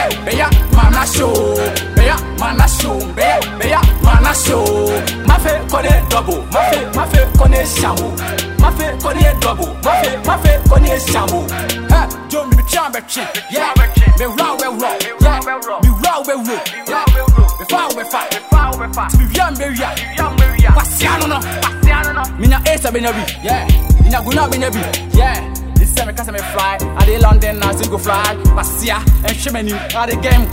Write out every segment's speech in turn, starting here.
beya mana show, beya mana show, beya mana show. Mafe kone double, mafe kone shamu, mafe kone double, mafe kone shamu. Ha, Joe me chambe chin, yeah, me raw, yeah, me raw, yeah, me fa, to be young, pasiano no, minya esa benabi, yeah, minya guna benabi, yeah. This time because I'm fly, I dey London now, so go fly. Pasia and shimmy, I dey gang.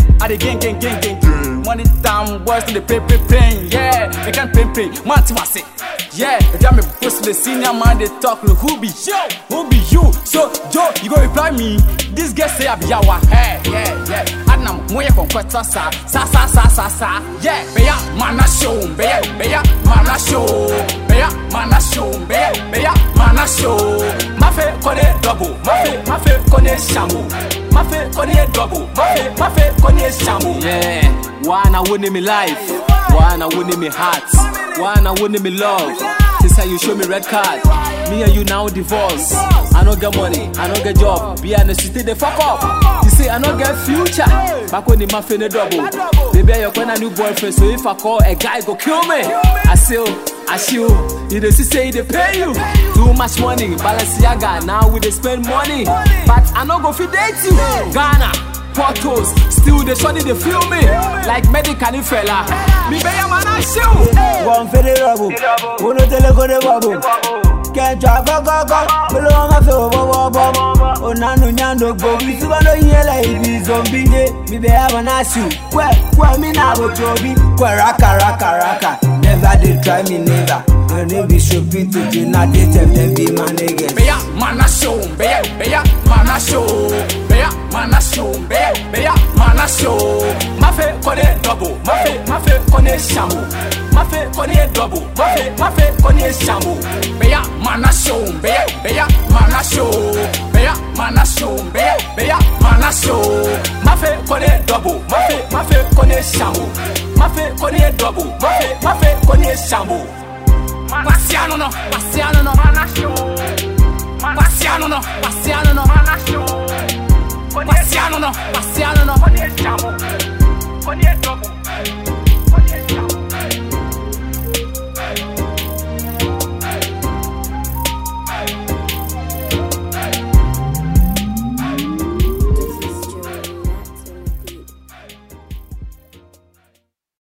Money down, boys to the pay, yeah. They can't pay, man to say, yeah. If I'm a boss, the senior man, they talk, who be you? So, Joe, you go reply me. This guy say I be yawa, hey, yeah. Adnam, moye konkweta sa, yeah. Beya mana show, beya mana show, beya mana show, beya mana show. Mafe kone double, mafe kone shamu, mafe kone double, mafe kone shamu. Yeah, wanna win me life, wanna win me heart, wanna win me love. This how you show me red card. Me and you now divorce. I don't get money, I don't get job. Be honest, you the fuck up. You say I don't get future. Back when the muffin a double. Baby, you're a new boyfriend, so if I call a guy, go kill me. I shield. You just say they pay you too much money. Balenciaga, now we they spend money. But I don't go feed date you. Ghana, photos, still they shorty they feel me. Like medical fella. Me be a man I show. One for the rubble, one tell go the bubble. Can't drive go, below my feel, oh, nano nyando go, we see no yellow, be zombie, me be a man I show. Where me now go to be, where raka. Never did try me, never. I never be shopping to do not date them be my nigga. Beya mana show, beya mana show, beya mana show, beya mana show. Mafe kone double, mafe kone shamu, mafe kone double, mafe kone shamu. Beya mana show, beya mana show, beya mana show, beya mana show. Mafe kone double, mafe kone shamu, mafe kone double, mafe kone shamu. Pasiano no, mana show. Pasiano no, mana show. Pasiano no, Kone double.